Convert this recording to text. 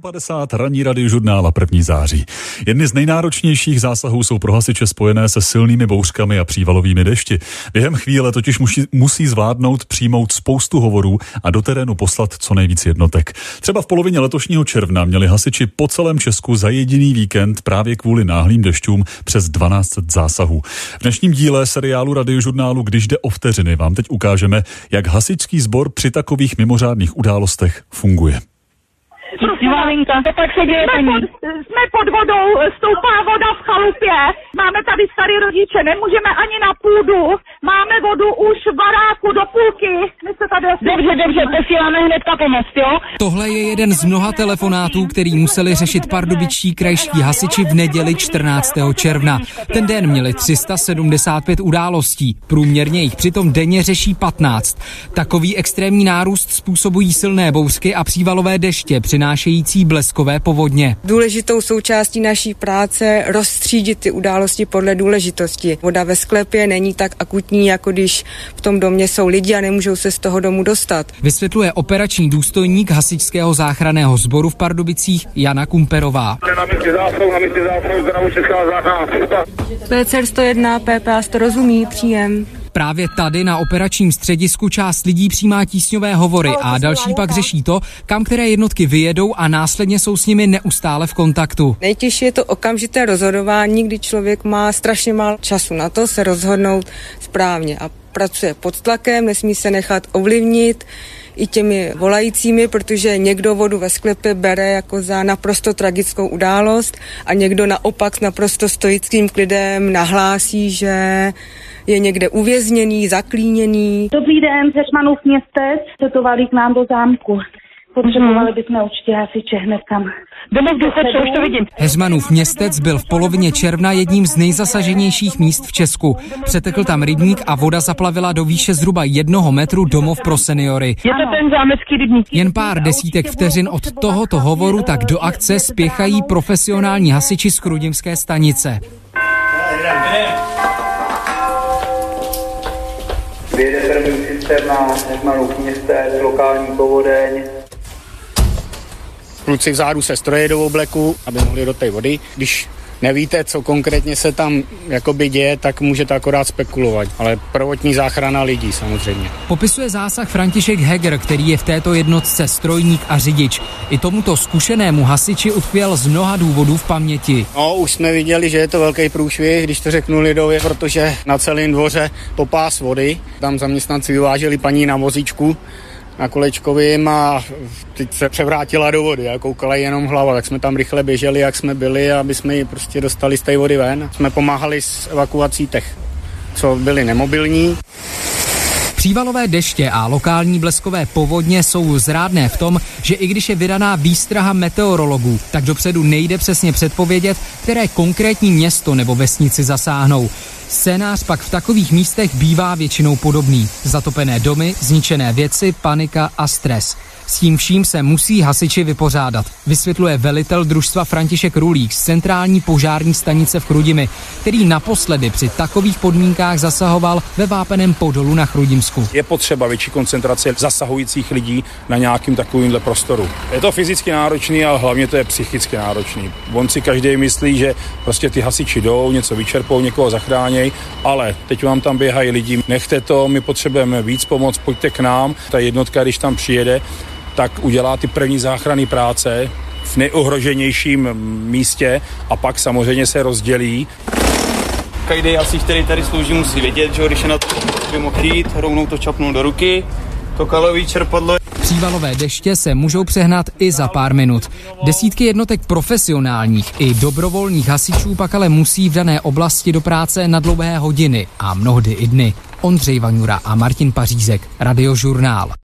7:50 ranní radiožurnál a 1. září. Jedny z nejnáročnějších zásahů jsou pro hasiče spojené se silnými bouřkami a přívalovými dešti. Během chvíle totiž musí zvládnout přijmout spoustu hovorů a do terénu poslat co nejvíc jednotek. Třeba v polovině letošního června měli hasiči po celém Česku za jediný víkend právě kvůli náhlým dešťům přes 1200 zásahů. V dnešním díle seriálu radiožurnálu Když jde o vteřiny vám teď ukážeme, jak hasičský sbor při takových mimořádných událostech funguje. Malinka, to tak se děje, jsme pod vodou, stoupá voda v chalupě, máme tady starý rodiče, nemůžeme ani na půdu, máme vodu už v baráku do půlky. My se tady... Dobře, posíláme hnedka pomoc, jo? Tohle je jeden z mnoha telefonátů, který museli řešit pardubičtí krajští hasiči v neděli 14. června. Ten den měli 375 událostí, průměrně jich přitom denně řeší 15. Takový extrémní nárůst způsobují silné bouřky a přívalové deště, přinášející bleskové povodně. Důležitou součástí naší práce rozstřídit ty události podle důležitosti. Voda ve sklepě není tak akutní, jako když v tom domě jsou lidi a nemůžou se z toho domu dostat. Vysvětluje operační důstojník hasičského záchranného sboru v Pardubicích Jana Kumperová. Na místě zásahu, zdravu Česká záchranná služba. PCR 101, PPA 100 rozumí, příjem. Právě tady na operačním středisku část lidí přijímá tísňové hovory a další pak řeší to, kam které jednotky vyjedou a následně jsou s nimi neustále v kontaktu. Nejtěžší je to okamžité rozhodování, kdy člověk má strašně málo času na to se rozhodnout správně a pracuje pod tlakem, nesmí se nechat ovlivnit i těmi volajícími, protože někdo vodu ve sklepě bere jako za naprosto tragickou událost a někdo naopak s naprosto stoickým klidem nahlásí, že je někde uvězněný, zaklíněný. Dobrý den, z Heřmanův Městec, cetovali k nám do zámku. Potřebovali bychom určitě hasiče hned tam. Domov důchodců, už to vidím. Heřmanův Městec byl v polovině června jedním z nejzasaženějších míst v Česku. Přetekl tam rybník a voda zaplavila do výše zhruba 1 metru domov pro seniory. Je to ten zámecký rybník. Jen pár desítek vteřin od tohoto hovoru tak do akce spěchají profesionální hasiči z chrudimské stanice. Vyjede první cisterna, Heřmanův Městec, lokální povodeň. Kluci vzadu se stroje do obleku, aby mohli do té vody. Když nevíte, co konkrétně se tam jakoby děje, tak můžete akorát spekulovat. Ale prvotní záchrana lidí samozřejmě. Popisuje zásah František Heger, který je v této jednotce strojník a řidič. I tomuto zkušenému hasiči utkvěl z mnoha důvodů v paměti. No, už jsme viděli, že je to velký průšvih, když to řeknu lidově, protože na celém dvoře popás vody. Tam zaměstnanci vyváželi paní na vozíčku na kolečkovým a teď se převrátila do vody a koukala jenom hlava, tak jsme tam rychle běželi, jak jsme byli, aby jsme ji prostě dostali z té vody ven. Jsme pomáhali s evakuací těch, co byli nemobilní. Přívalové deště a lokální bleskové povodně jsou zrádné v tom, že i když je vydaná výstraha meteorologů, tak dopředu nejde přesně předpovědět, které konkrétní město nebo vesnici zasáhnou. Scénář pak v takových místech bývá většinou podobný. Zatopené domy, zničené věci, panika a stres. S tím vším se musí hasiči vypořádat, vysvětluje velitel družstva František Rulík z centrální požární stanice v Chrudimi, který naposledy při takových podmínkách zasahoval ve Vápeném Podolu na Chrudimsku. Je potřeba větší koncentrace zasahujících lidí na nějakým takovýmhle prostoru. Je to fyzicky náročný, ale hlavně to je psychicky náročný. On si každý myslí, že prostě ty hasiči jdou, něco vyčerpou, někoho zachránějí, ale teď vám tam běhají lidi. Nechte to, my potřebujeme víc pomoc, pojďte k nám. Ta jednotka, když tam přijede, tak udělá ty první záchranné práce v nejohroženějším místě a pak samozřejmě se rozdělí. Každý asi, který tady slouží, musí vědět, že když je na to, by mohl jít, rovnou to čapnul do ruky, to kalový čerpadlo. Přívalové deště se můžou přehnat i za pár minut. Desítky jednotek profesionálních i dobrovolných hasičů pak ale musí v dané oblasti do práce na dlouhé hodiny a mnohdy i dny. Ondřej Vaňura a Martin Pařízek, Radiožurnál.